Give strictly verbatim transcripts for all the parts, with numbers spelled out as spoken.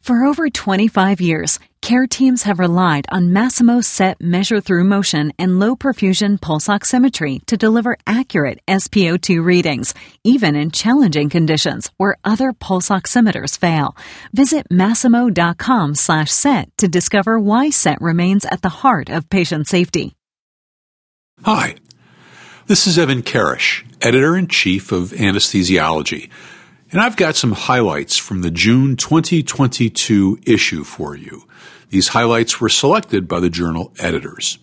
For over twenty-five years, care teams have relied on Masimo's set measure-through motion and low-perfusion pulse oximetry to deliver accurate S p O two readings, even in challenging conditions where other pulse oximeters fail. Visit Masimo.com slash set to discover why SET remains at the heart of patient safety. Hi, this is Evan Karish, Editor-in-Chief of Anesthesiology. And I've got some highlights from the June twenty twenty-two issue for you. These highlights were selected by the journal editors.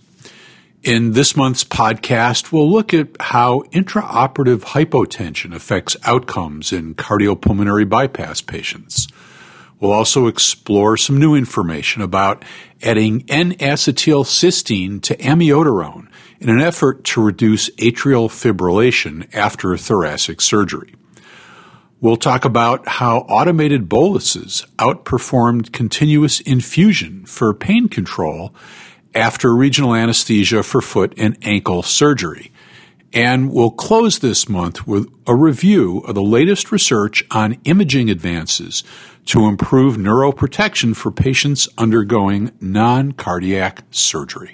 In this month's podcast, we'll look at how intraoperative hypotension affects outcomes in cardiopulmonary bypass patients. We'll also explore some new information about adding N-acetylcysteine to amiodarone in an effort to reduce atrial fibrillation after thoracic surgery. We'll talk about how automated boluses outperformed continuous infusion for pain control after regional anesthesia for foot and ankle surgery. And we'll close this month with a review of the latest research on imaging advances to improve neuroprotection for patients undergoing non-cardiac surgery.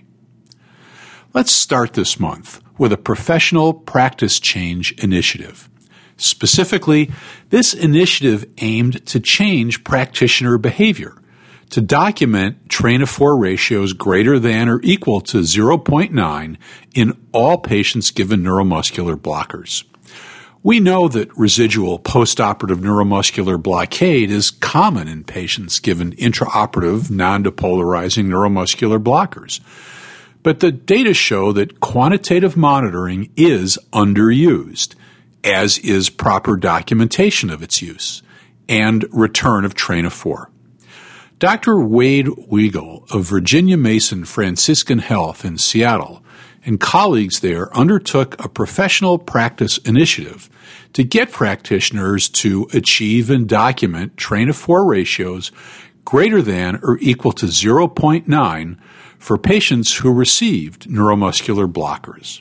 Let's start this month with a professional practice change initiative. Specifically, this initiative aimed to change practitioner behavior, to document train of four ratios greater than or equal to zero point nine in all patients given neuromuscular blockers. We know that residual postoperative neuromuscular blockade is common in patients given intraoperative non-depolarizing neuromuscular blockers. But the data show that quantitative monitoring is underused, as is proper documentation of its use, and return of train of four. Doctor Wade Weigel of Virginia Mason Franciscan Health in Seattle and colleagues there undertook a professional practice initiative to get practitioners to achieve and document train of four ratios greater than or equal to zero point nine for patients who received neuromuscular blockers.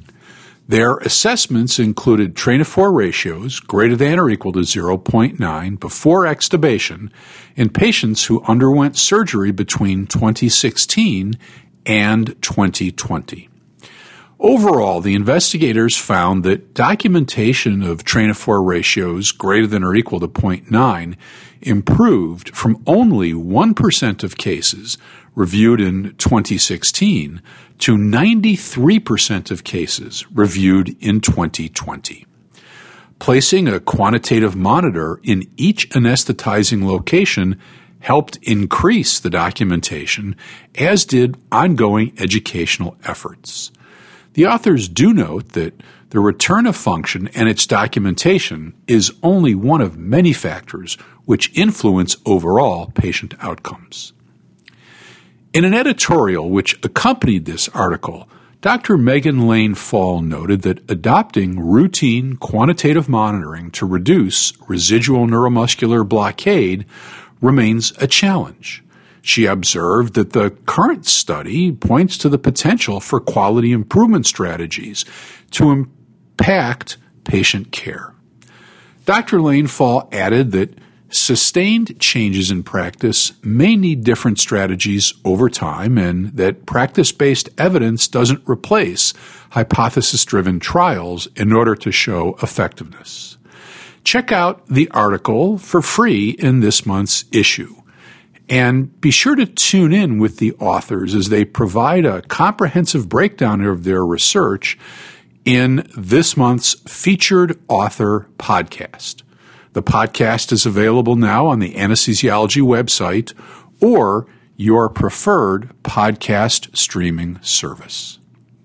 Their assessments included train of four ratios greater than or equal to zero point nine before extubation in patients who underwent surgery between twenty sixteen and twenty twenty. Overall, the investigators found that documentation of train of four ratios greater than or equal to zero point nine improved from only one percent of cases reviewed in twenty sixteen to ninety-three percent of cases reviewed in twenty twenty. Placing a quantitative monitor in each anesthetizing location helped increase the documentation, as did ongoing educational efforts. The authors do note that the return of function and its documentation is only one of many factors which influence overall patient outcomes. In an editorial which accompanied this article, Doctor Megan Lane Fall noted that adopting routine quantitative monitoring to reduce residual neuromuscular blockade remains a challenge. She observed that the current study points to the potential for quality improvement strategies to impact patient care. Doctor Lane Fall added that sustained changes in practice may need different strategies over time, and that practice-based evidence doesn't replace hypothesis-driven trials in order to show effectiveness. Check out the article for free in this month's issue. And be sure to tune in with the authors as they provide a comprehensive breakdown of their research in this month's featured author podcast. The podcast is available now on the Anesthesiology website or your preferred podcast streaming service.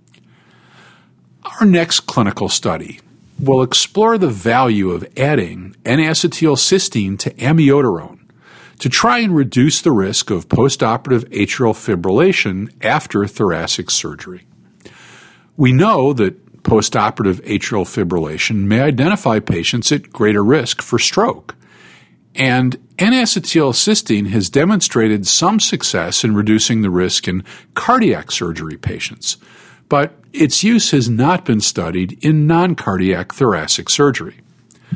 Our next clinical study will explore the value of adding N-acetylcysteine to amiodarone to try and reduce the risk of postoperative atrial fibrillation after thoracic surgery. We know that postoperative atrial fibrillation may identify patients at greater risk for stroke, and N-acetylcysteine has demonstrated some success in reducing the risk in cardiac surgery patients, but its use has not been studied in non-cardiac thoracic surgery.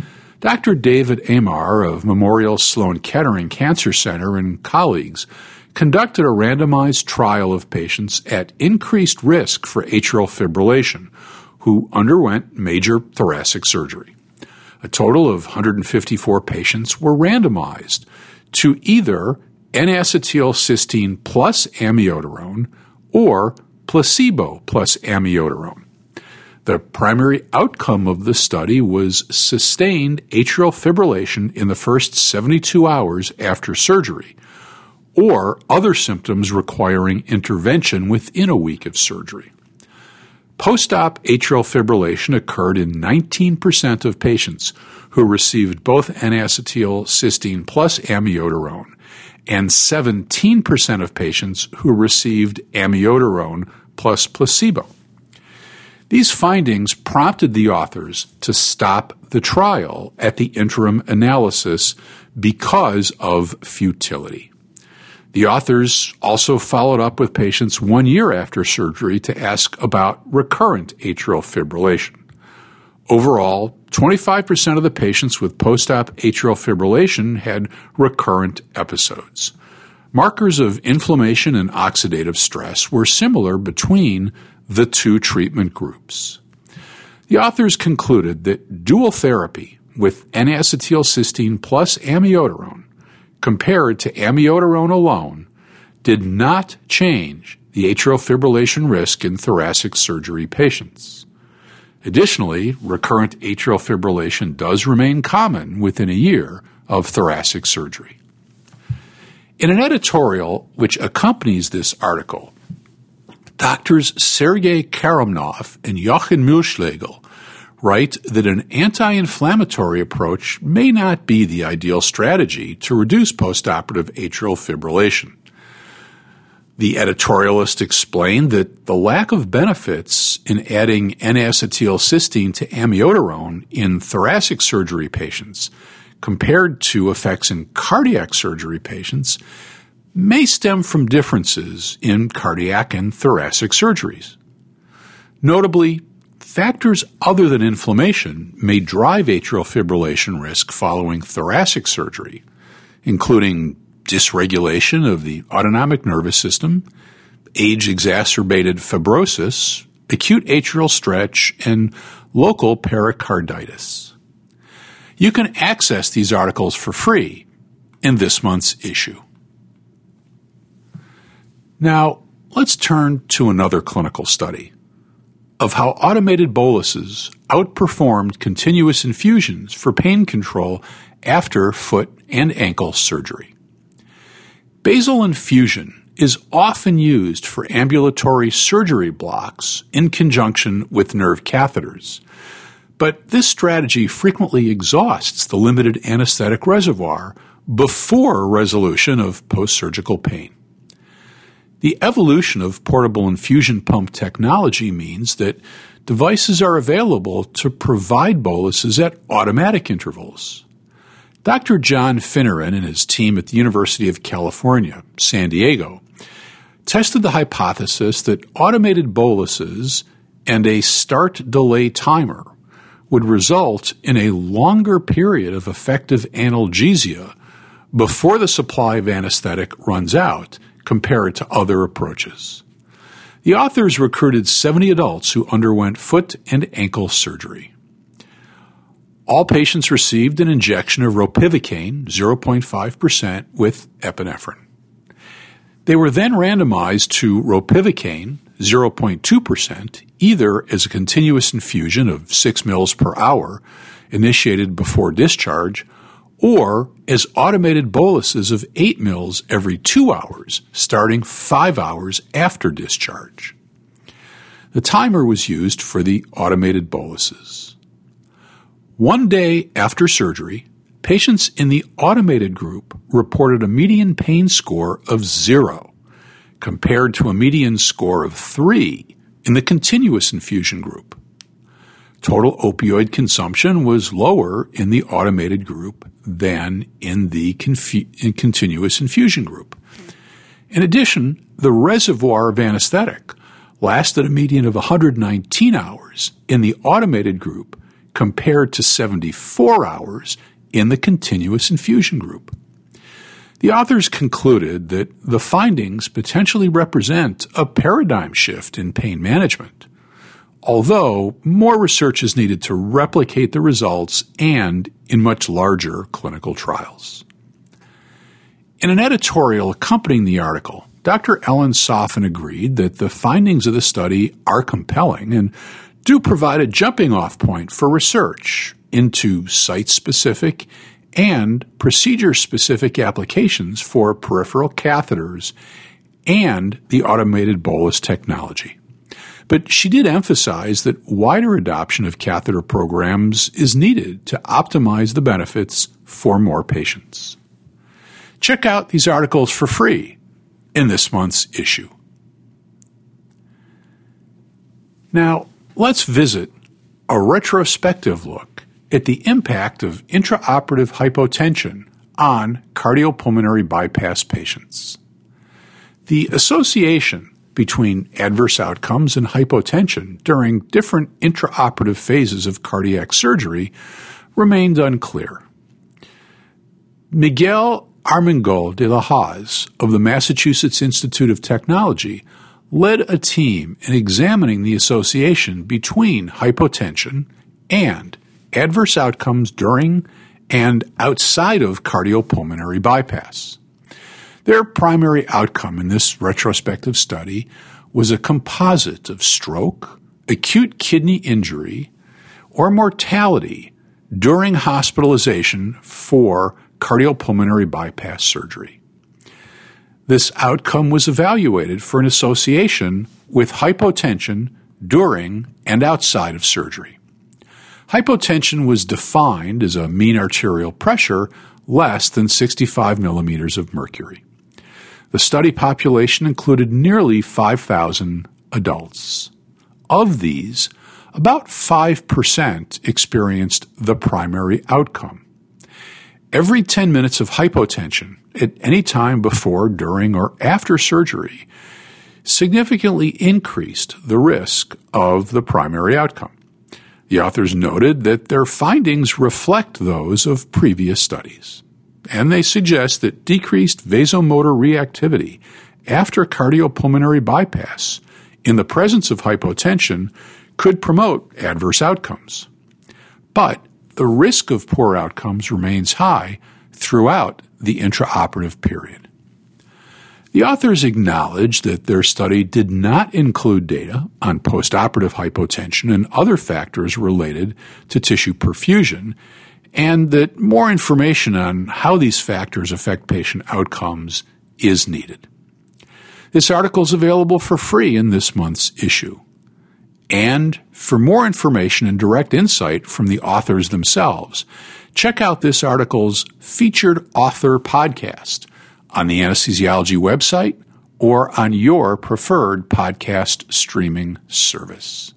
Doctor David Amar of Memorial Sloan Kettering Cancer Center and colleagues conducted a randomized trial of patients at increased risk for atrial fibrillation who underwent major thoracic surgery. A total of one hundred fifty-four patients were randomized to either N-acetylcysteine plus amiodarone or placebo plus amiodarone. The primary outcome of the study was sustained atrial fibrillation in the first seventy-two hours after surgery, or other symptoms requiring intervention within a week of surgery. Post-op atrial fibrillation occurred in nineteen percent of patients who received both N-acetylcysteine plus amiodarone and seventeen percent of patients who received amiodarone plus placebo. These findings prompted the authors to stop the trial at the interim analysis because of futility. The authors also followed up with patients one year after surgery to ask about recurrent atrial fibrillation. Overall, twenty-five percent of the patients with post-op atrial fibrillation had recurrent episodes. Markers of inflammation and oxidative stress were similar between the two treatment groups. The authors concluded that dual therapy with N-acetylcysteine plus amiodarone compared to amiodarone alone did not change the atrial fibrillation risk in thoracic surgery patients. Additionally, recurrent atrial fibrillation does remain common within a year of thoracic surgery. In an editorial which accompanies this article, Doctors Sergei Karamnov and Jochen Mühlschlegel write that an anti-inflammatory approach may not be the ideal strategy to reduce postoperative atrial fibrillation. The editorialist explained that the lack of benefits in adding N-acetylcysteine to amiodarone in thoracic surgery patients compared to effects in cardiac surgery patients may stem from differences in cardiac and thoracic surgeries. Notably, factors other than inflammation may drive atrial fibrillation risk following thoracic surgery, including dysregulation of the autonomic nervous system, age-exacerbated fibrosis, acute atrial stretch, and local pericarditis. You can access these articles for free in this month's issue. Now, let's turn to another clinical study of how automated boluses outperformed continuous infusions for pain control after foot and ankle surgery. Basal infusion is often used for ambulatory surgery blocks in conjunction with nerve catheters, but this strategy frequently exhausts the limited anesthetic reservoir before resolution of post-surgical pain. The evolution of portable infusion pump technology means that devices are available to provide boluses at automatic intervals. Doctor John Finneran and his team at the University of California, San Diego, tested the hypothesis that automated boluses and a start delay timer would result in a longer period of effective analgesia before the supply of anesthetic runs out compared to other approaches. The authors recruited seventy adults who underwent foot and ankle surgery. All patients received an injection of ropivacaine, zero point five percent, with epinephrine. They were then randomized to ropivacaine, zero point two percent, either as a continuous infusion of six mils per hour, initiated before discharge, or as automated boluses of eight mils every two hours, starting five hours after discharge. The timer was used for the automated boluses. One day after surgery, patients in the automated group reported a median pain score of zero, compared to a median score of three in the continuous infusion group. Total opioid consumption was lower in the automated group than in the confu- in continuous infusion group. In addition, the reservoir of anesthetic lasted a median of one hundred nineteen hours in the automated group compared to seventy-four hours in the continuous infusion group. The authors concluded that the findings potentially represent a paradigm shift in pain management, although more research is needed to replicate the results and in much larger clinical trials. In an editorial accompanying the article, Doctor Ellen Soffen agreed that the findings of the study are compelling and do provide a jumping-off point for research into site-specific and procedure-specific applications for peripheral catheters and the automated bolus technology. But she did emphasize that wider adoption of catheter programs is needed to optimize the benefits for more patients. Check out these articles for free in this month's issue. Now, let's visit a retrospective look at the impact of intraoperative hypotension on cardiopulmonary bypass patients. The association between adverse outcomes and hypotension during different intraoperative phases of cardiac surgery remained unclear. Miguel Armengol de la Hoz of the Massachusetts Institute of Technology led a team in examining the association between hypotension and adverse outcomes during and outside of cardiopulmonary bypass. Their primary outcome in this retrospective study was a composite of stroke, acute kidney injury, or mortality during hospitalization for cardiopulmonary bypass surgery. This outcome was evaluated for an association with hypotension during and outside of surgery. Hypotension was defined as a mean arterial pressure less than sixty-five millimeters of mercury. The study population included nearly five thousand adults. Of these, about five percent experienced the primary outcome. Every ten minutes of hypotension at any time before, during, or after surgery significantly increased the risk of the primary outcome. The authors noted that their findings reflect those of previous studies, and they suggest that decreased vasomotor reactivity after cardiopulmonary bypass in the presence of hypotension could promote adverse outcomes. But the risk of poor outcomes remains high throughout the intraoperative period. The authors acknowledged that their study did not include data on postoperative hypotension and other factors related to tissue perfusion, and that more information on how these factors affect patient outcomes is needed. This article is available for free in this month's issue. And for more information and direct insight from the authors themselves, check out this article's featured author podcast on the anesthesiology website or on your preferred podcast streaming service.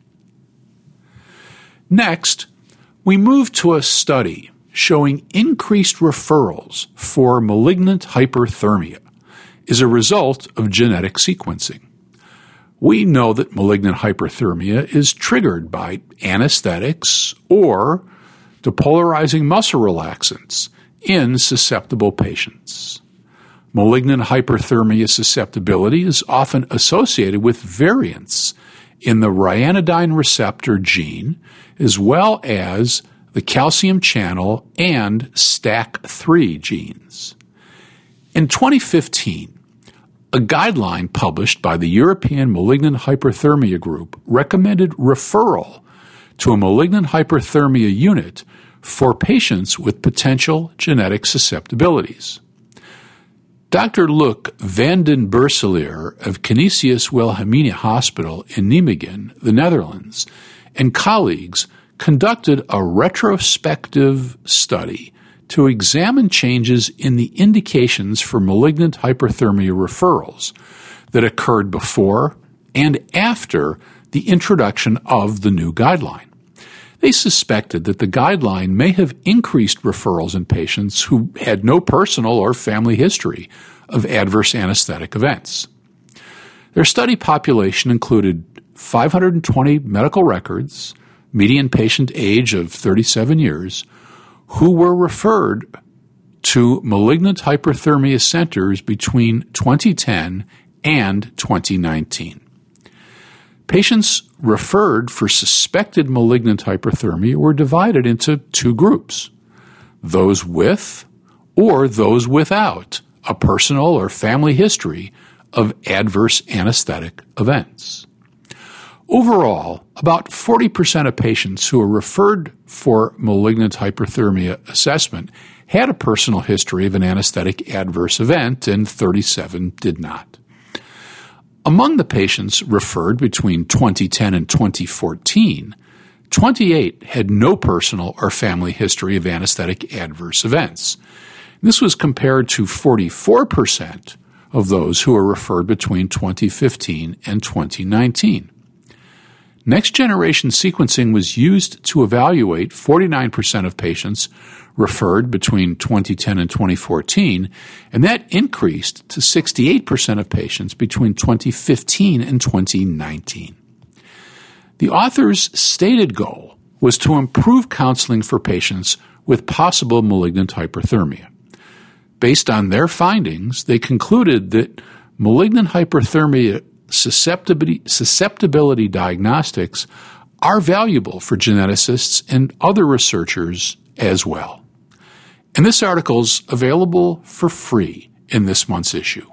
Next, we move to a study showing increased referrals for malignant hyperthermia as a result of genetic sequencing. We know that malignant hyperthermia is triggered by anesthetics or depolarizing muscle relaxants in susceptible patients. Malignant hyperthermia susceptibility is often associated with variants in the ryanodine receptor gene, as well as the calcium channel and S T A C three genes. In twenty fifteen, a guideline published by the European Malignant Hyperthermia Group recommended referral to a malignant hyperthermia unit for patients with potential genetic susceptibilities. Doctor Luc van den Berselier of Canisius Wilhelmina Hospital in Nijmegen, the Netherlands, and colleagues conducted a retrospective study to examine changes in the indications for malignant hyperthermia referrals that occurred before and after the introduction of the new guideline. They suspected that the guideline may have increased referrals in patients who had no personal or family history of adverse anesthetic events. Their study population included five hundred twenty medical records, median patient age of thirty-seven years, who were referred to malignant hyperthermia centers between twenty ten and twenty nineteen. Patients referred for suspected malignant hyperthermia were divided into two groups, those with or those without a personal or family history of adverse anesthetic events. Overall, about forty percent of patients who were referred for malignant hyperthermia assessment had a personal history of an anesthetic adverse event, and thirty-seven did not. Among the patients referred between twenty ten and twenty fourteen, twenty-eight had no personal or family history of anesthetic adverse events. This was compared to forty-four percent of those who were referred between twenty fifteen and twenty nineteen. Next-generation sequencing was used to evaluate forty-nine percent of patients referred between twenty ten and twenty fourteen, and that increased to sixty-eight percent of patients between twenty fifteen and twenty nineteen. The authors' stated goal was to improve counseling for patients with possible malignant hyperthermia. Based on their findings, they concluded that malignant hyperthermia susceptibility, susceptibility diagnostics are valuable for geneticists and other researchers as well. And this article is available for free in this month's issue.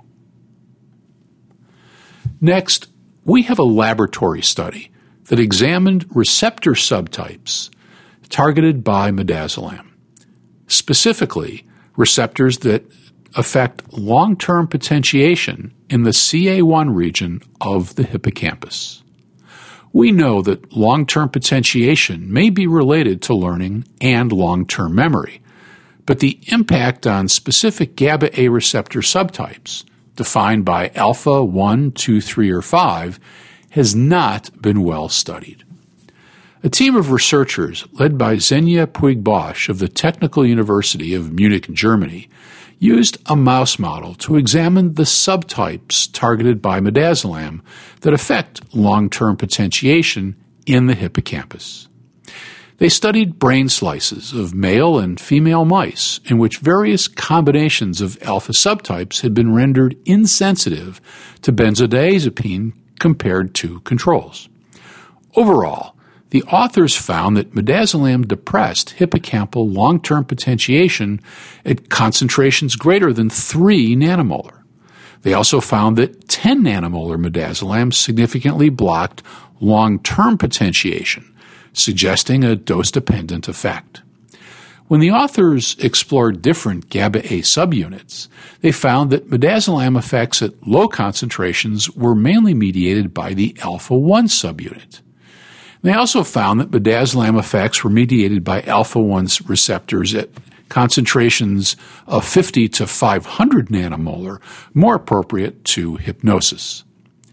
Next, we have a laboratory study that examined receptor subtypes targeted by midazolam, specifically receptors that affect long-term potentiation in the C A one region of the hippocampus. We know that long-term potentiation may be related to learning and long-term memory, but the impact on specific GABA A receptor subtypes, defined by alpha one, two, three, or five, has not been well studied. A team of researchers led by Xenia Puig-Bosch of the Technical University of Munich, Germany, used a mouse model to examine the subtypes targeted by midazolam that affect long-term potentiation in the hippocampus. They studied brain slices of male and female mice in which various combinations of alpha subtypes had been rendered insensitive to benzodiazepine compared to controls. Overall, the authors found that midazolam depressed hippocampal long-term potentiation at concentrations greater than three nanomolar. They also found that ten nanomolar midazolam significantly blocked long-term potentiation, suggesting a dose-dependent effect. When the authors explored different GABA A subunits, they found that midazolam effects at low concentrations were mainly mediated by the alpha one subunit. They also found that midazolam effects were mediated by alpha one receptors at concentrations of fifty to five hundred nanomolar, more appropriate to hypnosis.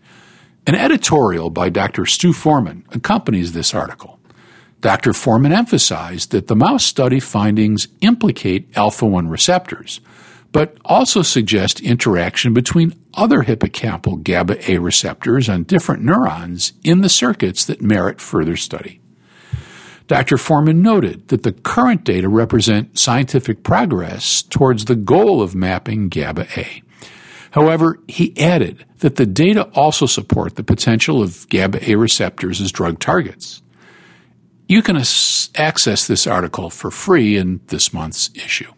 An editorial by Doctor Stu Foreman accompanies this article. Doctor Foreman emphasized that the mouse study findings implicate alpha one receptors, but also suggest interaction between other hippocampal GABA A receptors on different neurons in the circuits that merit further study. Doctor Foreman noted that the current data represent scientific progress towards the goal of mapping GABA A. However, he added that the data also support the potential of GABA A receptors as drug targets. You can as- access this article for free in this month's issue.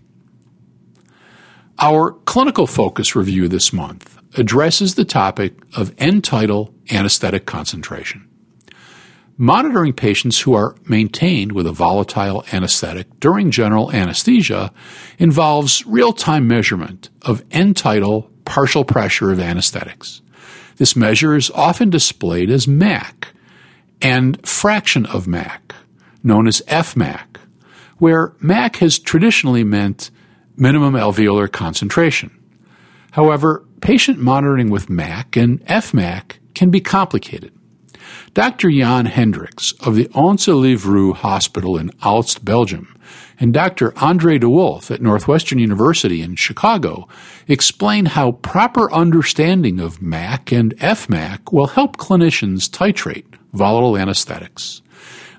Our clinical focus review this month addresses the topic of end-tidal anesthetic concentration. Monitoring patients who are maintained with a volatile anesthetic during general anesthesia involves real-time measurement of end-tidal partial pressure of anesthetics. This measure is often displayed as M A C and fraction of M A C, known as F M A C, where M A C has traditionally meant minimum alveolar concentration. However, patient monitoring with M A C and F M A C can be complicated. Doctor Jan Hendricks of the Onze Liefde Hospital in Aalst, Belgium, and Doctor André de Wolf at Northwestern University in Chicago explain how proper understanding of M A C and F M A C will help clinicians titrate volatile anesthetics.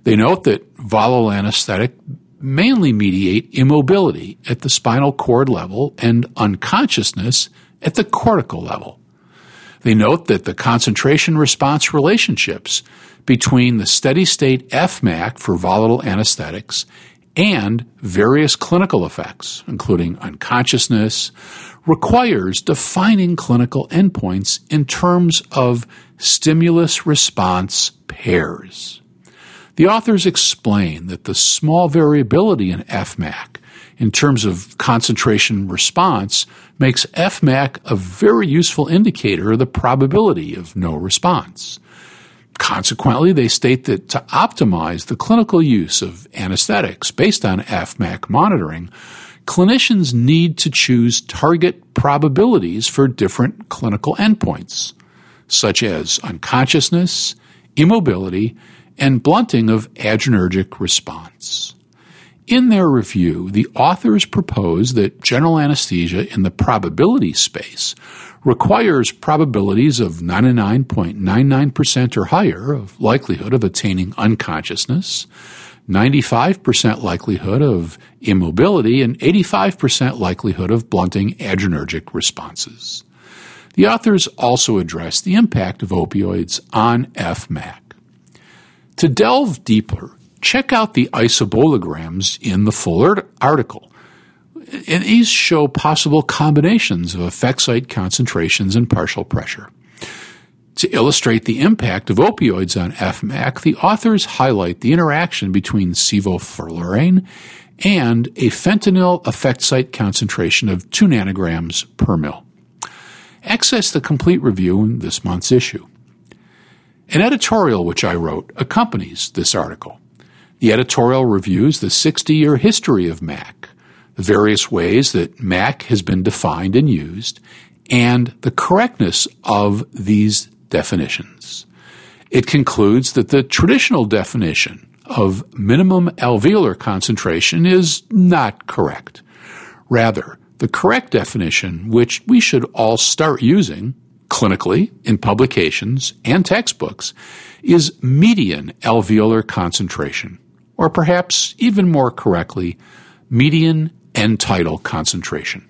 They note that volatile anesthetic mainly mediate immobility at the spinal cord level and unconsciousness at the cortical level. They note that the concentration-response relationships between the steady-state F M A C for volatile anesthetics and various clinical effects, including unconsciousness, requires defining clinical endpoints in terms of stimulus-response pairs. The authors explain that the small variability in F M A C in terms of concentration response makes F M A C a very useful indicator of the probability of no response. Consequently, they state that to optimize the clinical use of anesthetics based on F M A C monitoring, clinicians need to choose target probabilities for different clinical endpoints, such as unconsciousness, immobility, and blunting of adrenergic response. In their review, the authors propose that general anesthesia in the probability space requires probabilities of ninety-nine point nine nine percent or higher of likelihood of attaining unconsciousness, ninety-five percent likelihood of immobility, and eighty-five percent likelihood of blunting adrenergic responses. The authors also address the impact of opioids on F M A C. To delve deeper, check out the isobolograms in the full article. And these show possible combinations of effect site concentrations and partial pressure. To illustrate the impact of opioids on F M A C, the authors highlight the interaction between sevoflurane and a fentanyl effect site concentration of two nanograms per mil. Access the complete review in this month's issue. An editorial which I wrote accompanies this article. The editorial reviews the sixty-year history of M A C, the various ways that M A C has been defined and used, and the correctness of these definitions. It concludes that the traditional definition of minimum alveolar concentration is not correct. Rather, the correct definition, which we should all start using clinically in publications and textbooks, is median alveolar concentration, or perhaps even more correctly, median end-tidal concentration.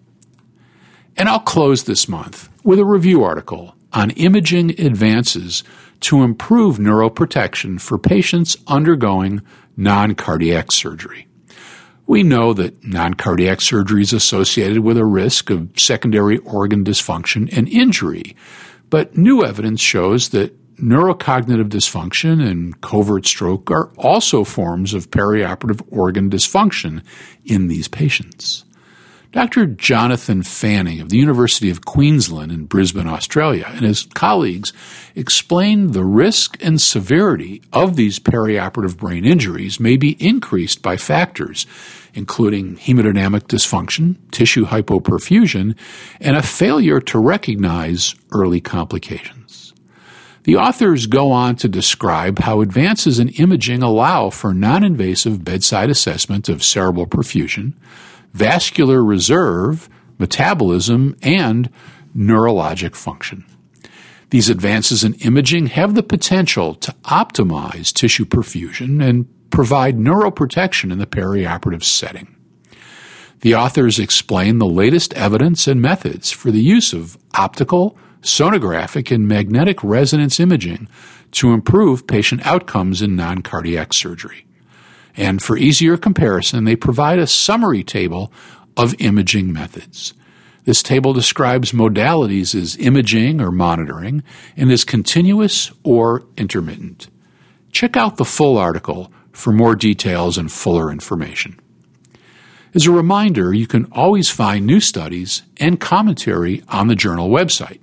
And I'll close this month with a review article on imaging advances to improve neuroprotection for patients undergoing non-cardiac surgery. We know that non-cardiac surgery is associated with a risk of secondary organ dysfunction and injury, but new evidence shows that neurocognitive dysfunction and covert stroke are also forms of perioperative organ dysfunction in these patients. Doctor Jonathan Fanning of the University of Queensland in Brisbane, Australia, and his colleagues explained the risk and severity of these perioperative brain injuries may be increased by factors including hemodynamic dysfunction, tissue hypoperfusion, and a failure to recognize early complications. The authors go on to describe how advances in imaging allow for non-invasive bedside assessment of cerebral perfusion, vascular reserve, metabolism, and neurologic function. These advances in imaging have the potential to optimize tissue perfusion and provide neuroprotection in the perioperative setting. The authors explain the latest evidence and methods for the use of optical, sonographic, and magnetic resonance imaging to improve patient outcomes in non-cardiac surgery. And for easier comparison, they provide a summary table of imaging methods. This table describes modalities as imaging or monitoring and as continuous or intermittent. Check out the full article for more details and fuller information. As a reminder, you can always find new studies and commentary on the journal website,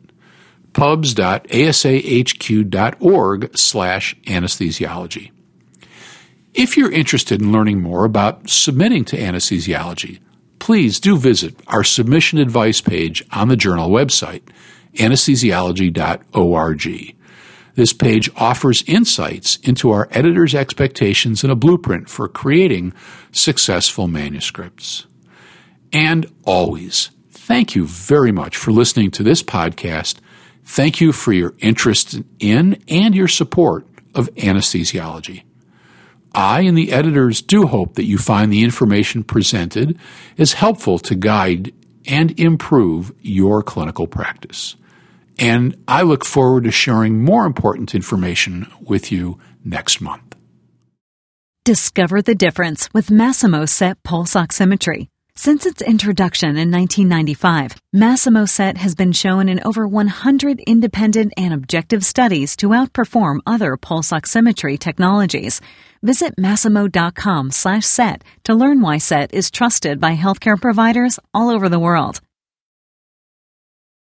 pubs.asahq.org slash anesthesiology. If you're interested in learning more about submitting to anesthesiology, please do visit our submission advice page on the journal website, anesthesiology dot org. This page offers insights into our editor's expectations and a blueprint for creating successful manuscripts. And always, thank you very much for listening to this podcast. Thank you for your interest in and your support of anesthesiology. I and the editors do hope that you find the information presented is helpful to guide and improve your clinical practice. And I look forward to sharing more important information with you next month. Discover the difference with Masimo S E T pulse oximetry. Since its introduction in nineteen ninety-five, Masimo S E T has been shown in over one hundred independent and objective studies to outperform other pulse oximetry technologies. Visit Masimo.com slash SET to learn why S E T is trusted by healthcare providers all over the world.